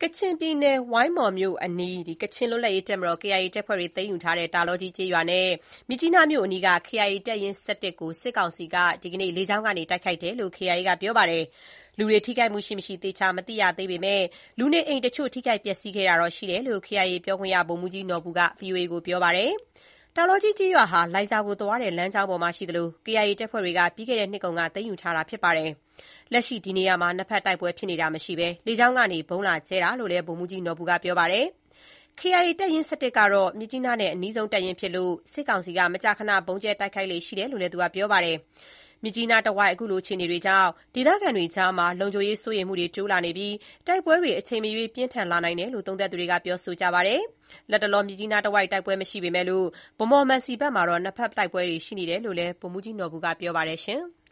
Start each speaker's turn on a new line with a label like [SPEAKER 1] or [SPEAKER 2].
[SPEAKER 1] ကချင်ပြည်နယ်ဝိုင်းမော်မြို့အနီးကချင်လွတ်လပ်ရေးတပ်မတော် KIA တပ်ဖွဲ့တွေသိမ်းယူထားတဲ့တာလောကြီးကျေးရွာနဲ့မြစ်ကြီးနားမြို့အနီးက KIA တပ်ရင်း ကိုစစ်ကောင်စီကဒီကနေ့လေကြောင်းကနေတိုက်ခိုက်တယ်လို့ KIA ကပြောပါတယ်။လူတွေထိခိုက်မှုရှိမရှိသေချာမသိရသေးပေမဲ့လူနေအိမ်တချို့ထိခိုက်ပျက်စီးခဲ့တာတော့ရှိတယ်လို့ KIA ပြောခွင့်ရဗိုလ်မှူးကြီးနော်ဘူက VOA ကိုပြောပါတယ်။တာလောကြီးကျေးရွာဟာလိုင်ဇာကိုသွားတဲ့လမ်းကြောင်းပေါ်မှာရှိသလို KIA တပ်ဖွဲ့တွေကပြီးခဲ့တဲ့နှစ်ကုန်ကသိမ်းယူထားတာဖြစ်ပါတယ်။လက်ရှိဒီနေရာမှာနှစ်ဖက်တိုက်ပွဲဖြစ်နေတာမရှိဘဲလေကြောင်းကနေဗုံးလာကျဲတာလို့လည်းဗိုလ်မှူးကြီးနော်ဘူကပြောပါတယ်။ KIA တပ်ရင်း ကတော့မြစ်ကြီးနားနဲ့အနီးဆုံးတပ်ရင်းဖြစ်လို့စစ်ကောင်စီကမကြာခဏဗုံးကျဲတိုက်ခိုက်လေ့ရှိတယ်လို့လည်းသူကပြောပါတယ်။မြစ်ကြီးနားတဝိုက်အခုလိုအခြေအနေတွေကြောင့်ဒေသခံတွေကြားမှာလုံခြုံရေးစိုးရိမ်မှုတွေတိုးလာနေပြီးတိုက်ပွဲတွေအချိန်မရွေးပြင်းထန်လာနိုင်တယ်လို့သုံးသပ်သူတွေကပြောဆိုကြပါတယ်။လတ်တလောမြစ်ကြီးနားတဝိုက်တိုက်ပွဲမရှိပေမဲ့ဗန်းမော်-မံစီဘက်မှာတော့နှစ်ဖက်တိုက်ပွဲတွေရှိနေတယ်လို့လည်းဗိုလ်မှူးကြီးနော်ဘူကပြောပါတယ်။